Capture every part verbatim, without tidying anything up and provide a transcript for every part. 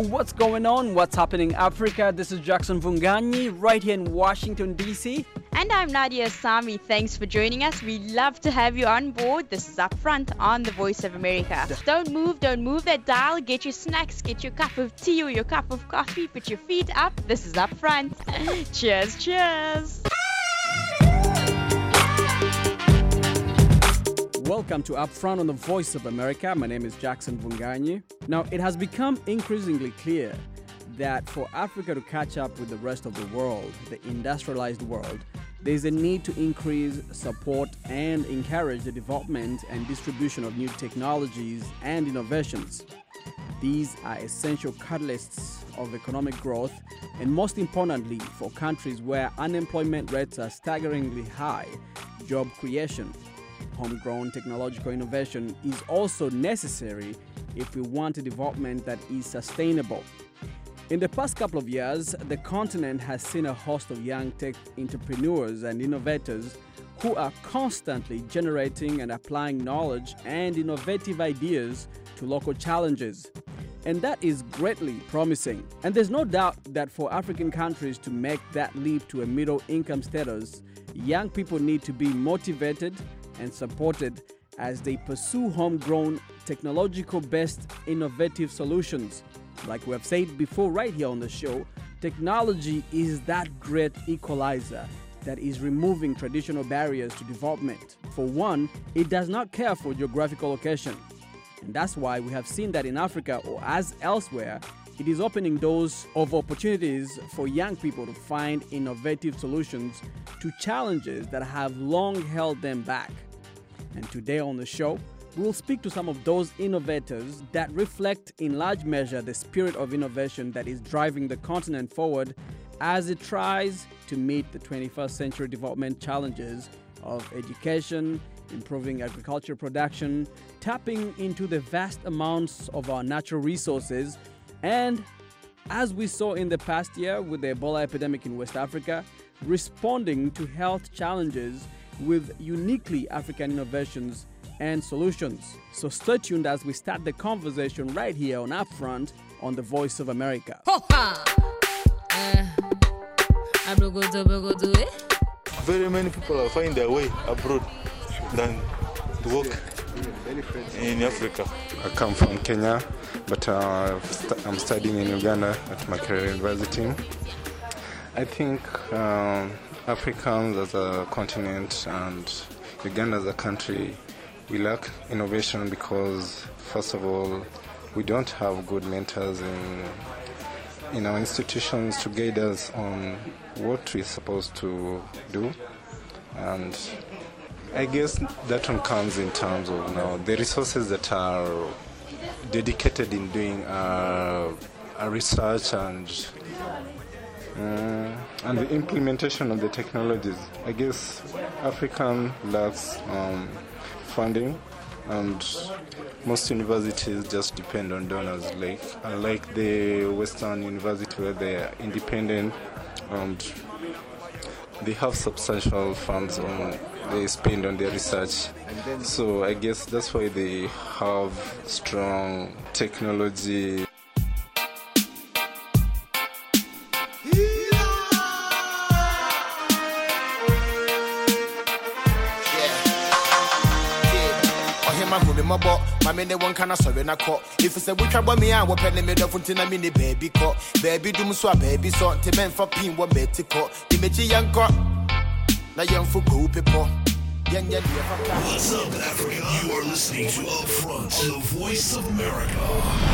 What's going on? What's happening in Africa? This is Jackson Vunganyi right here in Washington, D C. And I'm Nadia Sami. Thanks for joining us. We love to have you on board. This is Upfront on the Voice of America. Don't move, don't move that dial. Get your snacks, get your cup of tea or your cup of coffee. Put your feet up. This is Upfront. Cheers, cheers. Welcome to Upfront on the Voice of America. My name is Jackson Vunganyi. Now, it has become increasingly clear that for Africa to catch up with the rest of the world, the industrialized world, there's a need to increase support and encourage the development and distribution of new technologies and innovations. These are essential catalysts of economic growth and, most importantly, for countries where unemployment rates are staggeringly high, job creation. Homegrown technological innovation is also necessary if we want a development that is sustainable. In the past couple of years, the continent has seen a host of young tech entrepreneurs and innovators who are constantly generating and applying knowledge and innovative ideas to local challenges. And that is greatly promising. And there's no doubt that for African countries to make that leap to a middle income status, young people need to be motivated and supported as they pursue homegrown, technological-based, innovative solutions. Like we have said before right here on the show, technology is that great equalizer that is removing traditional barriers to development. For one, it does not care for geographical location. And that's why we have seen that in Africa, or as elsewhere, it is opening doors of opportunities for young people to find innovative solutions to challenges that have long held them back. And today on the show, we will speak to some of those innovators that reflect in large measure the spirit of innovation that is driving the continent forward as it tries to meet the twenty-first century development challenges of education, improving agricultural production, tapping into the vast amounts of our natural resources, and, as we saw in the past year with the Ebola epidemic in West Africa, responding to health challenges with uniquely African innovations and solutions. So stay tuned as we start the conversation right here on Upfront on the Voice of America. Very many people find their way abroad than to work in Africa. I come from Kenya, but uh, I'm studying in Uganda at Makerere University. I think um, Africans as a continent and Uganda as a country, we lack innovation because, first of all, we don't have good mentors in, in our institutions to guide us on what we're supposed to do. And I guess that one comes in terms of now the resources that are dedicated in doing uh, a research and uh, and the implementation of the technologies. I guess African lacks um, funding, and most universities just depend on donors, like unlike the Western University where they are independent and they have substantial funds on they spend on their research. So I guess that's why they have strong technology. Mami ne one kana sorry na ko. If you say we try me and we penny me don't na mini baby ko. Baby do so baby so te men for pin wo meti ko. Di mechi yanko. Na yan fu go people. What's up, Africa? You are listening to Upfront on the Voice of America.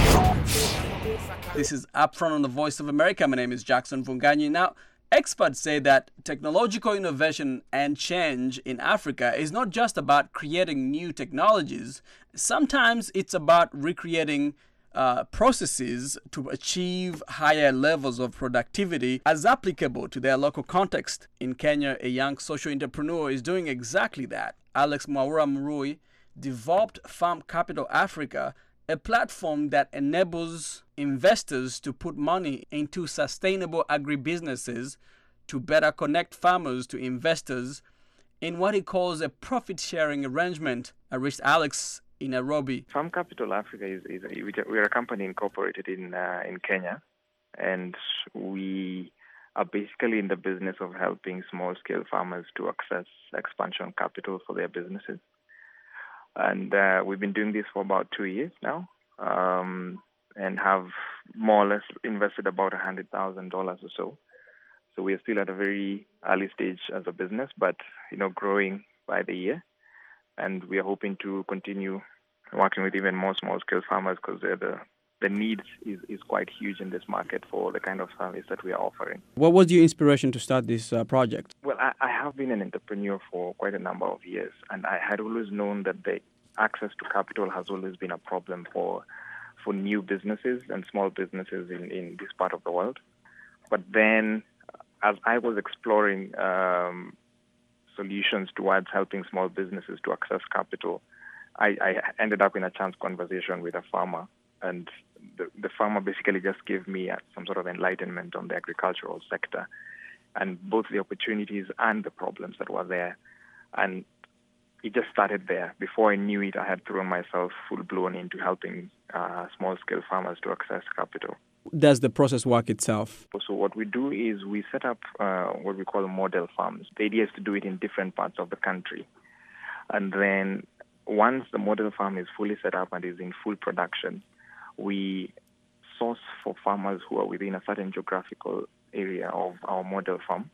This is Upfront on the Voice of America. My name is Jackson Vunganyi. Now, experts say that technological innovation and change in Africa is not just about creating new technologies. Sometimes it's about recreating uh, processes to achieve higher levels of productivity as applicable to their local context. In Kenya, a young social entrepreneur is doing exactly that. Alex Mwaura Murui developed Farm Capital Africa, a platform that enables investors to put money into sustainable agribusinesses to better connect farmers to investors in what he calls a profit-sharing arrangement. I reached Alex in Nairobi. Farm Capital Africa is, is a, we are a company incorporated in uh, in Kenya, and we are basically in the business of helping small-scale farmers to access expansion capital for their businesses. And uh, we've been doing this for about two years now, um, and have more or less invested about one hundred thousand dollars or so. So we are still at a very early stage as a business, but you know, growing by the year. And we are hoping to continue working with even more small-scale farmers because the the needs is, is quite huge in this market for the kind of service that we are offering. What was your inspiration to start this uh, project? Well, I, I have been an entrepreneur for quite a number of years, and I had always known that the access to capital has always been a problem for for new businesses and small businesses in, in this part of the world. But then, as I was exploring um, solutions towards helping small businesses to access capital, I, I ended up in a chance conversation with a farmer, and the, the farmer basically just gave me uh, some sort of enlightenment on the agricultural sector and both the opportunities and the problems that were there. And it just started there. Before I knew it, I had thrown myself full-blown into helping uh, small-scale farmers to access capital. Does the process work itself? So what we do is we set up uh, what we call model farms. The idea is to do it in different parts of the country. And then once the model farm is fully set up and is in full production, we source for farmers who are within a certain geographical area of our model farm.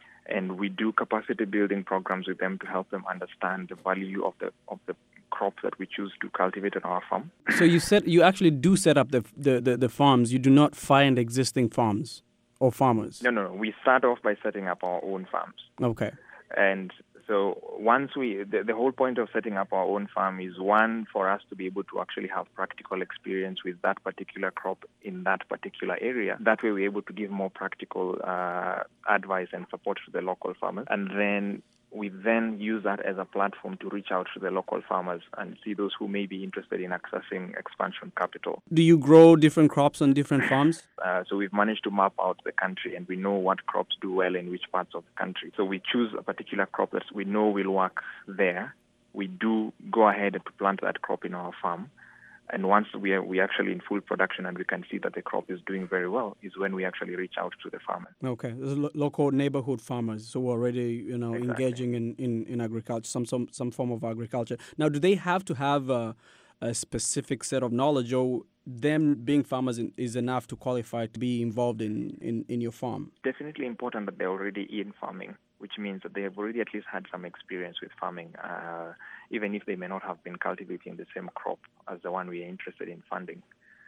And we do capacity building programs with them to help them understand the value of the of the crops that we choose to cultivate on our farm. So you said you actually do set up the, the, the, the farms. You do not find existing farms or farmers? No, no, no. We start off by setting up our own farms. Okay. And so once we, the, the whole point of setting up our own farm is, one, for us to be able to actually have practical experience with that particular crop in that particular area. That way we're able to give more practical uh, advice and support to the local farmers. And then we then use that as a platform to reach out to the local farmers and see those who may be interested in accessing expansion capital. Do you grow different crops on different farms? Uh, so we've managed to map out the country, and we know what crops do well in which parts of the country. So we choose a particular crop that we know will work there. We do go ahead to plant that crop in our farm. And once we are we actually in full production and we can see that the crop is doing very well, is when we actually reach out to the farmers. Okay, lo- local neighborhood farmers, so already you know Exactly. engaging in, in, in agriculture, some, some some form of agriculture. Now, do they have to have a, a specific set of knowledge, or them being farmers in, is enough to qualify to be involved in, in, in your farm? Definitely important that they're already in farming, which means that they have already at least had some experience with farming, uh, even if they may not have been cultivating the same crop as the one we are interested in funding.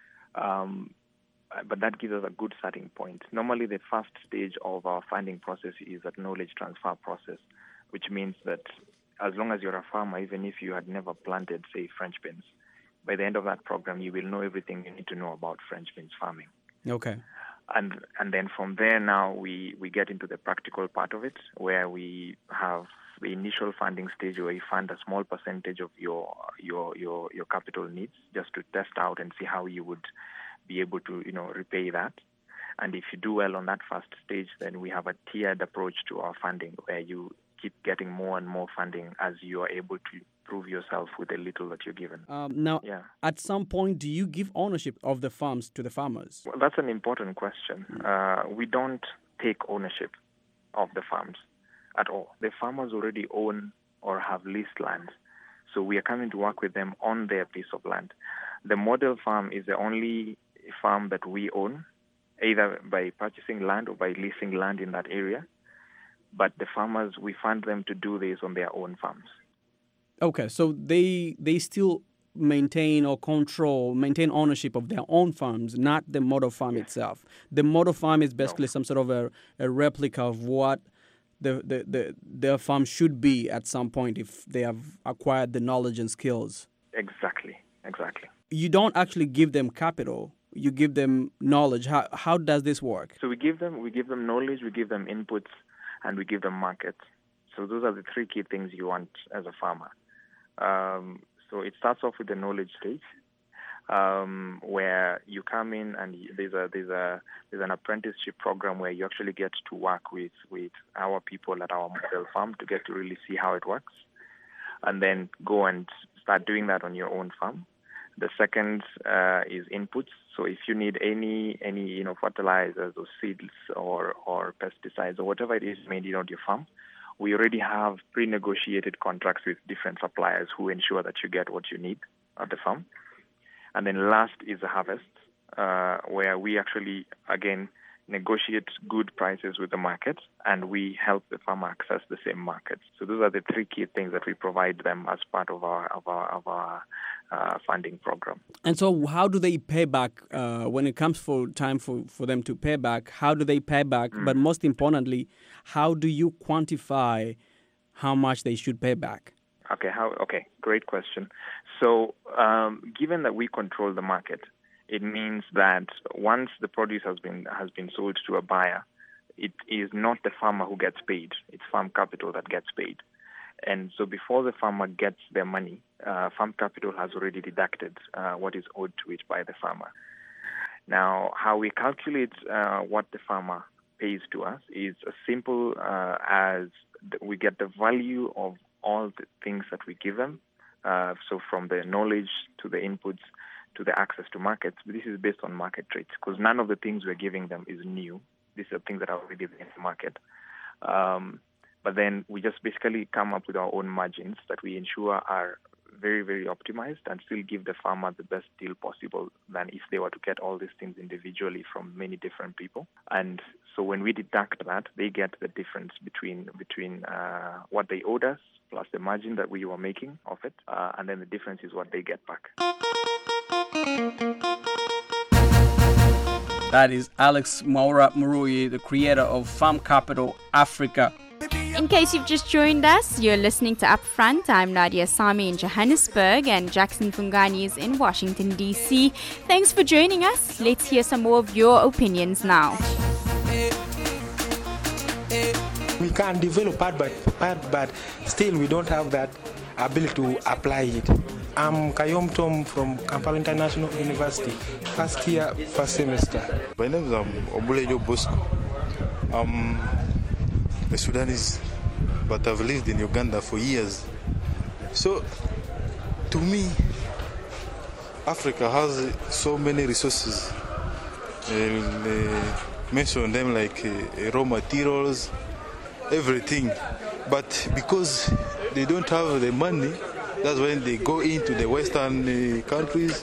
Um, but that gives us a good starting point. Normally, the first stage of our funding process is that knowledge transfer process, which means that as long as you're a farmer, even if you had never planted, say, French beans, by the end of that program, you will know everything you need to know about French beans farming. Okay. And and then from there now we, we get into the practical part of it, where we have the initial funding stage where you fund a small percentage of your your your, your capital needs just to test out and see how you would be able to, you know, repay that. And if you do well on that first stage, then we have a tiered approach to our funding where you keep getting more and more funding as you are able to prove yourself with the little that you're given. Um, now, Yeah. at some point, do you give ownership of the farms to the farmers? Well, that's an important question. Uh, we don't take ownership of the farms at all. The farmers already own or have leased land, so we are coming to work with them on their piece of land. The model farm is the only farm that we own, either by purchasing land or by leasing land in that area. But the farmers, we fund them to do this on their own farms. Okay, so they they still maintain or control, maintain ownership of their own farms, not the model farm itself. The model farm is basically some sort of a, a replica of what the, the, the their farm should be at some point if they have acquired the knowledge and skills. Exactly, exactly. You don't actually give them capital. You give them knowledge. How how does this work? So we give them we give them knowledge, we give them inputs, and we give them markets. So those are the three key things you want as a farmer. Um, so it starts off with the knowledge stage, um, where you come in and there's a there's a there's an apprenticeship program where you actually get to work with with our people at our model farm to get to really see how it works, and then go and start doing that on your own farm. The second uh, is inputs. So if you need any any you know fertilizers or seeds or or pesticides or whatever it is you need on your farm, we already have pre-negotiated contracts with different suppliers who ensure that you get what you need at the farm. And then last is the harvest, uh, where we actually again negotiate good prices with the market, and we help the farmer access the same markets. So those are the three key things that we provide them as part of our of our of our uh, funding program. And so, how do they pay back uh, when it comes for time for, for them to pay back? How do they pay back? Mm. But most importantly, how do you quantify how much they should pay back? Okay, how? Okay, great question. So, um, given that we control the market, it means that once the produce has been has been sold to a buyer, it is not the farmer who gets paid. It's farm capital that gets paid. And so before the farmer gets their money, uh, farm capital has already deducted uh, what is owed to it by the farmer. Now, how we calculate uh, what the farmer pays to us is as simple uh, as we get the value of all the things that we give them. Uh, so from the knowledge to the inputs, to the access to markets, but this is based on market rates, because none of the things we're giving them is new. These are things that are already in the market. Um, but then we just basically come up with our own margins that we ensure are very, very optimized and still give the farmer the best deal possible than if they were to get all these things individually from many different people. And so when we deduct that, they get the difference between between uh, what they owed us plus the margin that we were making of it, uh, and then the difference is what they get back. That is Alex Mwaura Murui, the creator of Farm Capital Africa. In case you've just joined us, you're listening to Upfront. I'm Nadia Sami in Johannesburg and Jackson Fungani is in Washington, D C. Thanks for joining us. Let's hear some more of your opinions now. We can develop part by part, but still we don't have that ability to apply it. I'm Kayom Tom from Kampala International University, first year, first semester. My name is um, Obulejo Bosco. I'm a Sudanese, but I've lived in Uganda for years. So, to me, Africa has so many resources. Uh, mention them like uh, raw materials, everything. But because they don't have the money, that's when they go into the Western uh, countries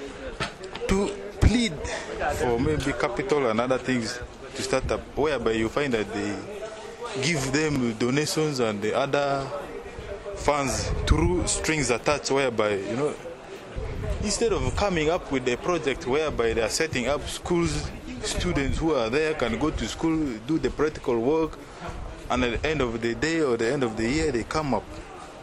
to plead for maybe capital and other things to start up, whereby you find that they give them donations and the other funds through strings attached, whereby, you know, instead of coming up with a project whereby they are setting up schools, students who are there can go to school, do the practical work, and at the end of the day or the end of the year, they come up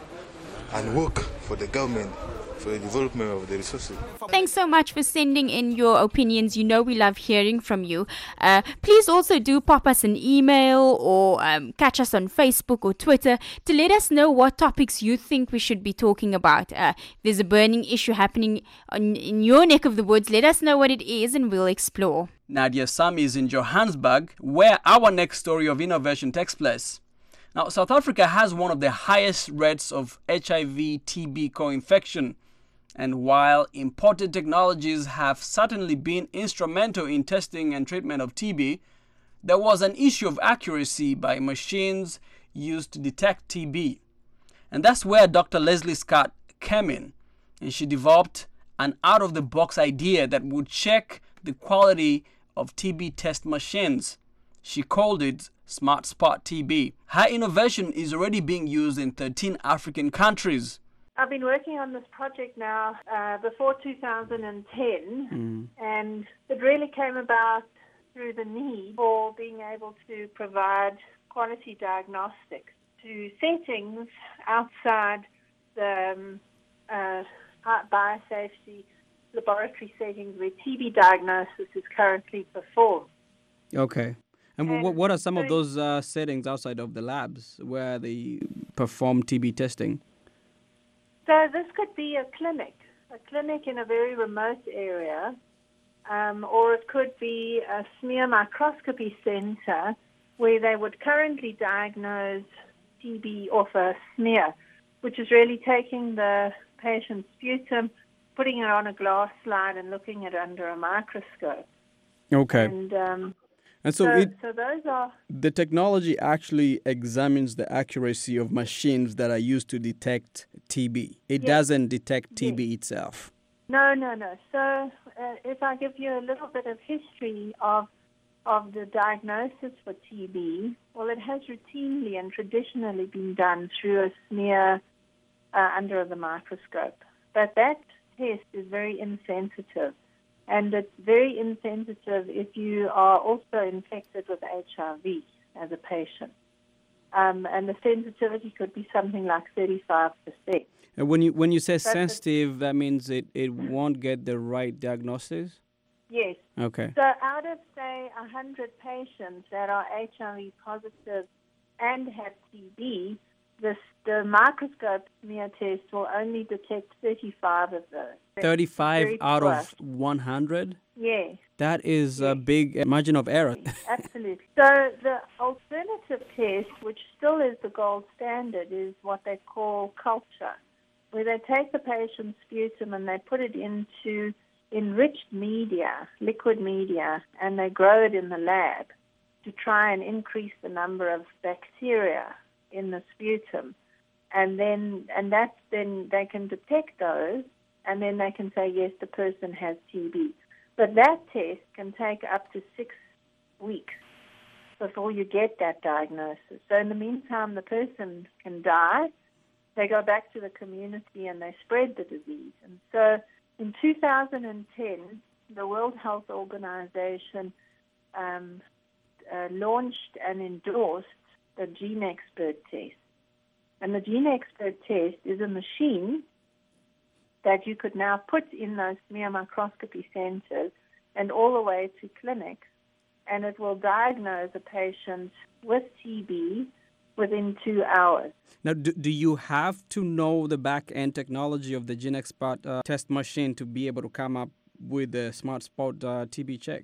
and work for the government for the development of the resources. Thanks so much for sending in your opinions. You know we love hearing from you. Uh, please also do pop us an email or um, catch us on Facebook or Twitter to let us know what topics you think we should be talking about. Uh, if there's a burning issue happening on, in your neck of the woods, let us know what it is and we'll explore. Nadia Sami is in Johannesburg, where our next story of innovation takes place. Now, South Africa has one of the highest rates of H I V T B co-infection. And while imported technologies have certainly been instrumental in testing and treatment of T B, there was an issue of accuracy by machines used to detect T B. And that's where Doctor Leslie Scott came in, and she developed an out-of-the-box idea that would check the quality of T B test machines. She called it Smart Spot T B. Her innovation is already being used in thirteen African countries. I've been working on this project now uh, before two thousand ten, mm. and it really came about through the need for being able to provide quality diagnostics to settings outside the um, uh, biosafety laboratory settings where T B diagnosis is currently performed. Okay. And, and w- what are some so of those uh, settings outside of the labs where they perform T B testing? So this could be a clinic, a clinic in a very remote area, um, or it could be a smear microscopy center where they would currently diagnose T B off a smear, which is really taking the patient's sputum, putting it on a glass slide and looking at it under a microscope. Okay. And, um, and so, so, it, so those are... the technology actually examines the accuracy of machines that are used to detect T B. It yes. doesn't detect T B yes. itself. No, no, no. So uh, if I give you a little bit of history of of the diagnosis for T B, well, it has routinely and traditionally been done through a smear uh, under the microscope. But that test is very insensitive, and it's very insensitive if you are also infected with H I V as a patient. Um, and the sensitivity could be something like thirty-five percent. And when you when you say That's sensitive, that means it, it won't get the right diagnosis? Yes. Okay. So out of, say, one hundred patients that are H I V positive and have T B, this, the microscope smear test will only detect thirty-five of those. thirty-five out poor. of one hundred? Yes. That is yes. a big margin of error. Absolutely. So the alternative test, which still is the gold standard, is what they call culture, where they take the patient's sputum and they put it into enriched media, liquid media, and they grow it in the lab to try and increase the number of bacteria in the sputum. And then, and that's then they can detect those, and then they can say, yes, the person has T B. But that test can take up to six weeks before you get that diagnosis. So in the meantime, the person can die. They go back to the community and they spread the disease. And so in two thousand ten, the World Health Organization um, uh, launched and endorsed the GeneXpert test. And the GeneXpert test is a machine that you could now put in those smear microscopy centers and all the way to clinics, and it will diagnose a patient with T B within two hours. Now, do, do you have to know the back-end technology of the GeneXpert uh, test machine to be able to come up with the SmartSpot uh, T B check?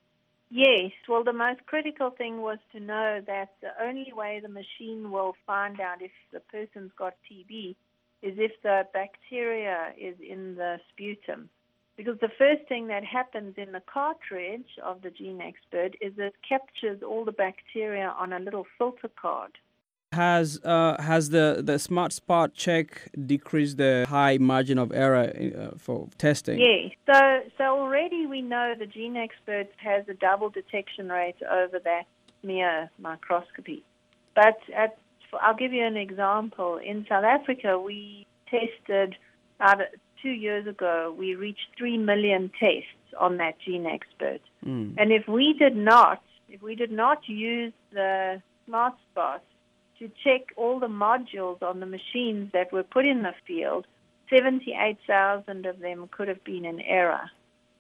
Yes. Well, the most critical thing was to know that the only way the machine will find out if the person's got T B is if the bacteria is in the sputum. Because the first thing that happens in the cartridge of the GeneXpert is it captures all the bacteria on a little filter card. Has uh, has the, the SmartSpot check decreased the high margin of error uh, for testing? Yes. So, so already we know the GeneXpert has a double detection rate over that smear microscopy. But at I'll give you an example. In South Africa, we tested, about two years ago, we reached three million tests on that GeneXpert. Mm. And if we did not, if we did not use the SmartSpot to check all the modules on the machines that were put in the field, seventy-eight thousand of them could have been in error.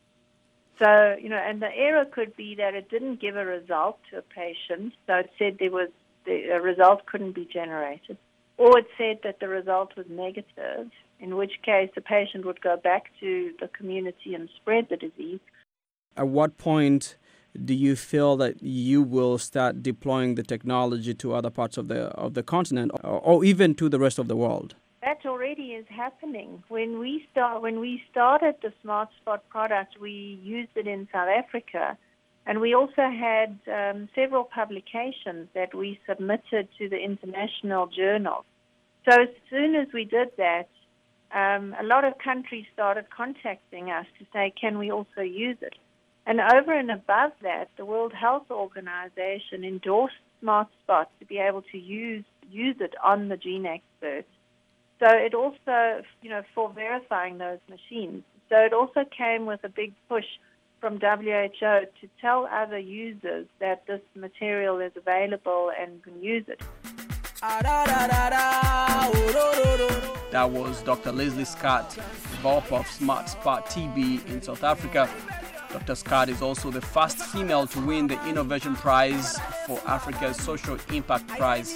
So, you know, and the error could be that it didn't give a result to a patient, so it said there was the result couldn't be generated. Or it said that the result was negative, in which case the patient would go back to the community and spread the disease. At what point do you feel that you will start deploying the technology to other parts of the of the continent, or, or even to the rest of the world? That already is happening. When we start, when we started the SmartSpot product, we used it in South Africa. And we also had um, several publications that we submitted to the international journals. So as soon as we did that, um, a lot of countries started contacting us to say, can we also use it? And over and above that, the World Health Organization endorsed SmartSpot to be able to use use it on the GeneXpert. So it also, you know, for verifying those machines. So it also came with a big push from W H O to tell other users that this material is available and can use it. That was Doctor Leslie Scott, developer of SmartSpot T B in South Africa. Doctor Scott is also the first female to win the Innovation Prize for Africa's Social Impact Prize.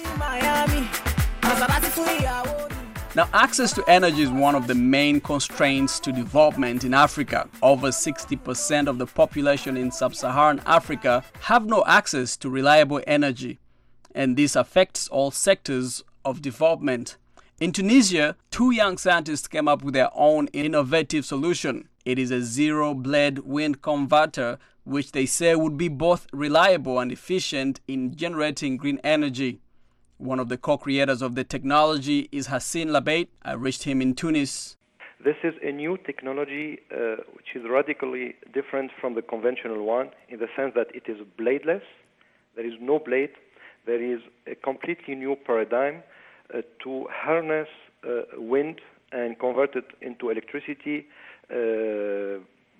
Now, access to energy is one of the main constraints to development in Africa. Over sixty percent of the population in sub-Saharan Africa have no access to reliable energy, and this affects all sectors of development. In Tunisia, two young scientists came up with their own innovative solution. It is a zero-blade wind converter, which they say would be both reliable and efficient in generating green energy. One of the co-creators of the technology is Hassin Labeit. I reached him in Tunis. This is a new technology uh, which is radically different from the conventional one in the sense that it is bladeless. There is no blade. There is a completely new paradigm uh, to harness uh, wind and convert it into electricity uh,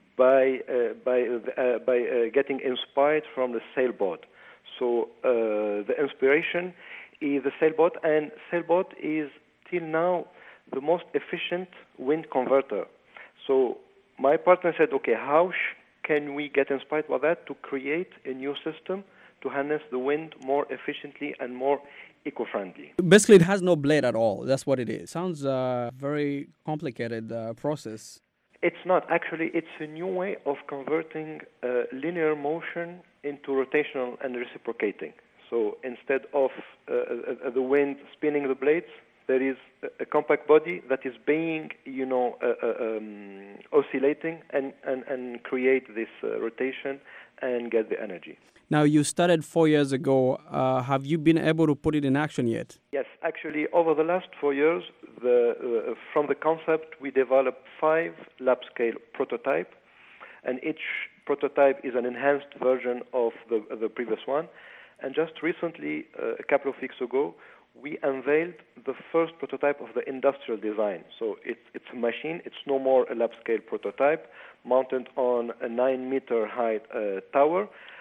by uh, by uh, by uh, getting inspired from the sailboat. So uh, the inspiration is the sailboat, and sailboat is till now the most efficient wind converter. So my partner said, okay, how sh- can we get inspired by that to create a new system to harness the wind more efficiently and more eco-friendly? Basically, it has no blade at all. That's what it is. Sounds a uh, very complicated uh, process. It's not. Actually, it's a new way of converting uh, linear motion into rotational and reciprocating. So instead of uh, uh, the wind spinning the blades, there is a compact body that is being, you know, uh, uh, um, oscillating and, and, and create this uh, rotation and get the energy. Now, you started four years ago. Uh, have you been able to put it in action yet? Yes, actually, over the last four years, the, uh, from the concept, we developed five lab-scale prototypes, and each prototype is an enhanced version of the, the previous one. And just recently, uh, a couple of weeks ago, we unveiled the first prototype of the industrial design. So it's, it's a machine. It's no more a lab-scale prototype mounted on a nine-meter high uh, tower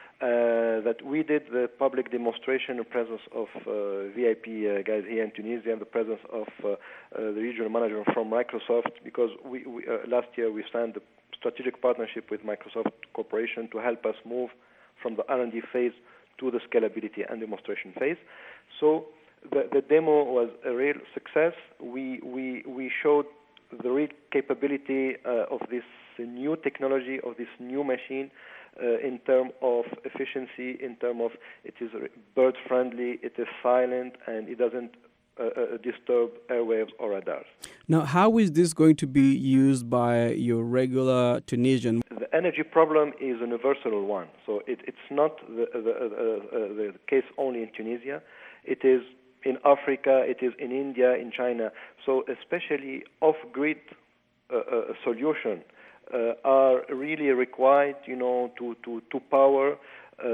uh, that we did the public demonstration in presence of uh, V I P uh, guys here in Tunisia and the presence of uh, uh, the regional manager from Microsoft, because we, we uh, last year we signed a strategic partnership with Microsoft Corporation to help us move from the R and D phase to the scalability and demonstration phase. So The, the demo was a real success. We we we showed the real capability uh, of this new technology, of this new machine, uh, in terms of efficiency, in terms of it is bird friendly, it is silent, and it doesn't uh, uh, disturb airwaves or radars. Now, how is this going to be used by your regular Tunisian? The energy problem is a universal one, so it, it's not the the, uh, uh, the case only in Tunisia. It is in Africa, it is in India, in China. So especially off-grid uh, uh, solution uh, are really required, you know, to, to, to power uh,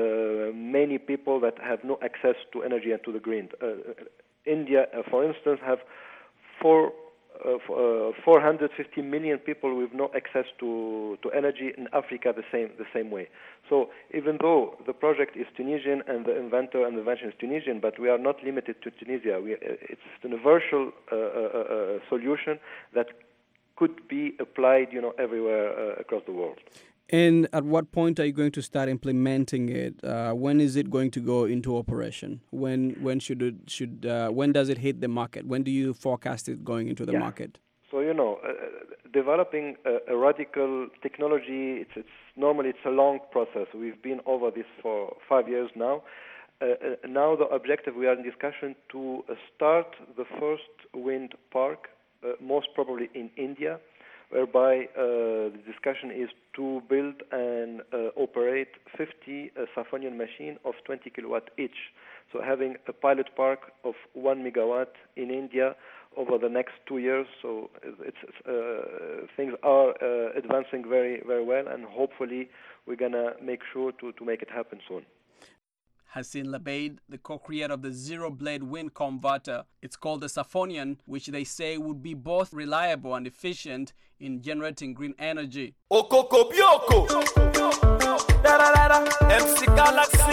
many people that have no access to energy and to the grid. Uh, India, uh, for instance, have four Uh, uh, four hundred fifty million people with no access to, to energy. In Africa the same the same way. So even though the project is Tunisian and the inventor and the invention is Tunisian, but we are not limited to Tunisia. We, uh, it's a universal uh, uh, uh, solution that could be applied, you know, everywhere uh, across the world. And at what point are you going to start implementing it? Uh, when is it going to go into operation? When when should it should uh, when does it hit the market? When do you forecast it going into the yeah. market? So you know, uh, developing a, a radical technology, it's it's normally it's a long process. We've been over this for five years now. Uh, uh, now the objective, we are in discussion to uh, start the first wind park, uh, most probably in India, whereby uh, the discussion is to build and uh, operate fifty uh, Safonian machines of twenty kilowatt each. So having a pilot park of one megawatt in India over the next two years. So it's, it's uh, things are uh, advancing very, very well, and hopefully we're gonna make sure to, to make it happen soon. Hassin Labeit, the co-creator of the zero-blade wind converter. It's called the Safonian, which they say would be both reliable and efficient in generating green energy. Okoko Bioko, M C Galaxy.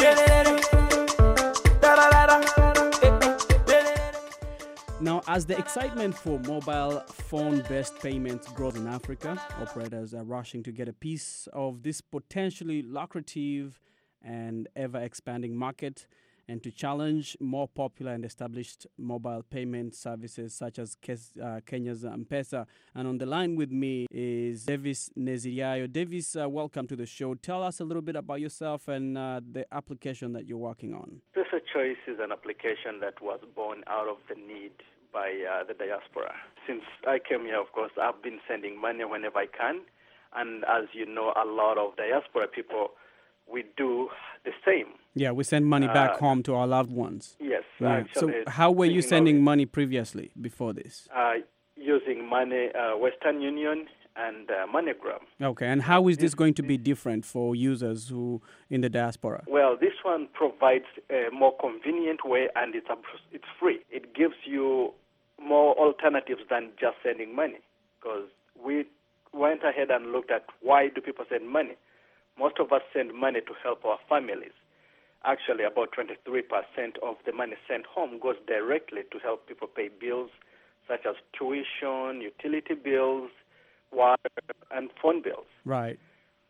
Now, as the excitement for mobile phone-based payments grows in Africa, operators are rushing to get a piece of this potentially lucrative and ever-expanding market, and to challenge more popular and established mobile payment services such as uh, Kenya's M-Pesa. And on the line with me is Davis Neziriayo. Davis, uh, welcome to the show. Tell us a little bit about yourself and uh, the application that you're working on. Pesa Choice is an application that was born out of the need by uh, the diaspora. Since I came here, of course, I've been sending money whenever I can. And as you know, a lot of diaspora people, we do the same. Yeah, we send money back Uh, home to our loved ones. Yes. Right. So Actually, how were you speaking sending of- money previously, before this? Uh, using money, uh, Western Union and uh, MoneyGram. Okay, and how is this going to be different for users who in the diaspora? Well, this one provides a more convenient way, and it's a, it's free. It gives you more alternatives than just sending money, because we went ahead and looked at why do people send money. Most of us send money to help our families. Actually, about twenty-three percent of the money sent home goes directly to help people pay bills such as tuition, utility bills, water, and phone bills. Right.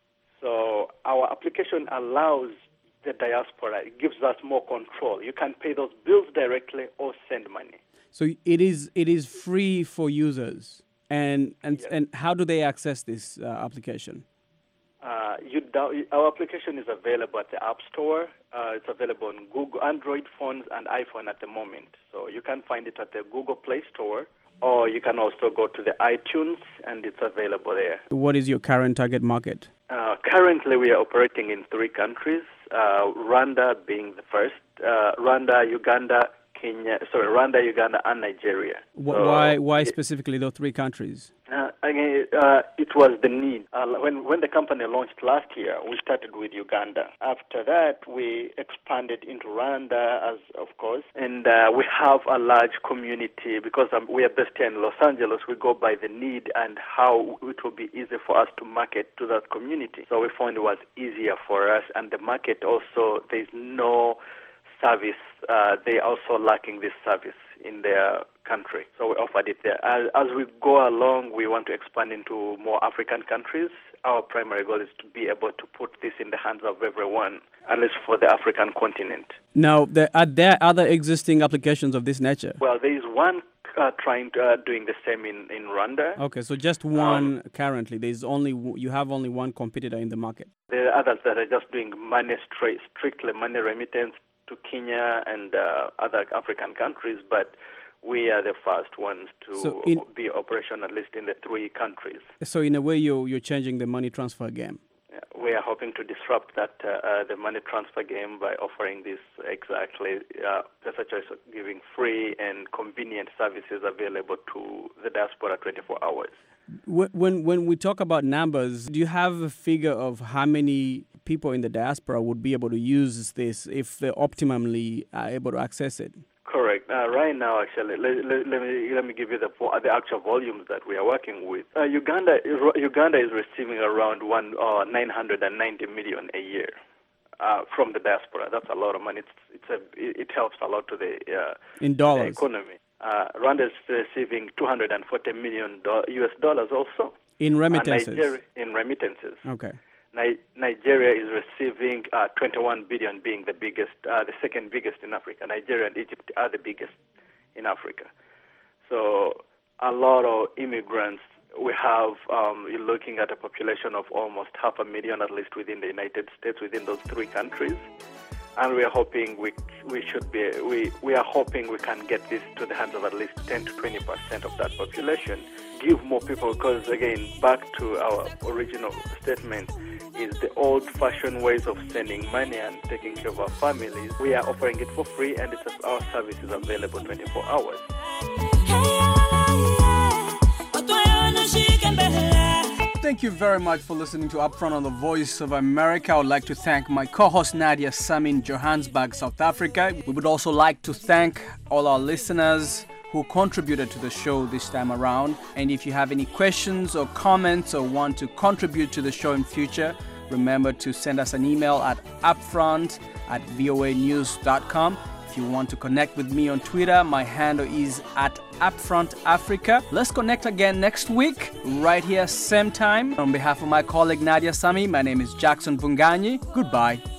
So our application allows the diaspora, it gives us more control. You can pay those bills directly or send money. So it is it is free for users. And and and how do they access this uh, application? Uh, you do, our application is available at the App Store. Uh, it's available on Google, Android phones and iPhone at the moment. So you can find it at the Google Play Store, or you can also go to the iTunes, and it's available there. What is your current target market? Uh, currently, we are operating in three countries, uh, Rwanda being the first, uh, Rwanda, Uganda, Kenya, sorry, Rwanda, Uganda, and Nigeria. Wh- So why why it- specifically those three countries? Uh, again, uh, it was the need. Uh, when when the company launched last year, we started with Uganda. After that, we expanded into Rwanda, as of course, and uh, we have a large community because um, we are based here in Los Angeles. We go by the need and how it will be easy for us to market to that community. So we found it was easier for us, and the market also, there's no service. Uh, they also lacking this service in their country, so we offered it there. As, as we go along, we want to expand into more African countries. Our primary goal is to be able to put this in the hands of everyone, at least for the African continent. Now, there, are there other existing applications of this nature? Well, there is one uh, trying to, uh, doing the same in, in Rwanda. Okay, so just one currently. There's only w- you have only one competitor in the market. There are others that are just doing money straight, strictly money remittance to Kenya and uh, other African countries, but we are the first ones to So in- be operational, at least in the three countries. So in a way, you're you're changing the money transfer game. We are hoping to disrupt that uh, uh, the money transfer game by offering this exactly uh, PesaChoice, giving free and convenient services available to the diaspora twenty-four hours. Wh- When when we talk about numbers, do you have a figure of how many people in the diaspora would be able to use this if they optimally are able to access it? Correct. Uh, right now, actually, let, let, let me let me give you the vo- the actual volumes that we are working with. Uh, Uganda Uganda is receiving around one uh, nine hundred and ninety million a year uh, from the diaspora. That's a lot of money. It's it's a it helps a lot to the uh, In the dollars. economy. Uh, Rwanda is receiving two hundred forty million U S dollars also. In remittances? Uh, Nigeria, in remittances. Okay. Ni- Nigeria is receiving uh, twenty-one billion, being the biggest, uh, the second biggest in Africa. Nigeria and Egypt are the biggest in Africa. So a lot of immigrants. We have, um, you're looking at a population of almost half a million, at least within the United States, within those three countries. And we are hoping we we should be we, we are hoping we can get this to the hands of at least ten to twenty percent of that population. Give more people, because again, back to our original statement, is the old-fashioned ways of sending money and taking care of our families. We are offering it for free, and it's, our service is available twenty-four hours. Thank you very much for listening to Upfront on the Voice of America. I would like to thank my co-host Nadia Sami in Johannesburg, South Africa. We would also like to thank all our listeners who contributed to the show this time around. And if you have any questions or comments or want to contribute to the show in future, remember to send us an email at upfront at voa news dot com. If you want to connect with me on Twitter, my handle is at Upfront Africa. Let's connect again next week, right here, same time. On behalf of my colleague Nadia Sami, my name is Jackson Vunganyi. Goodbye.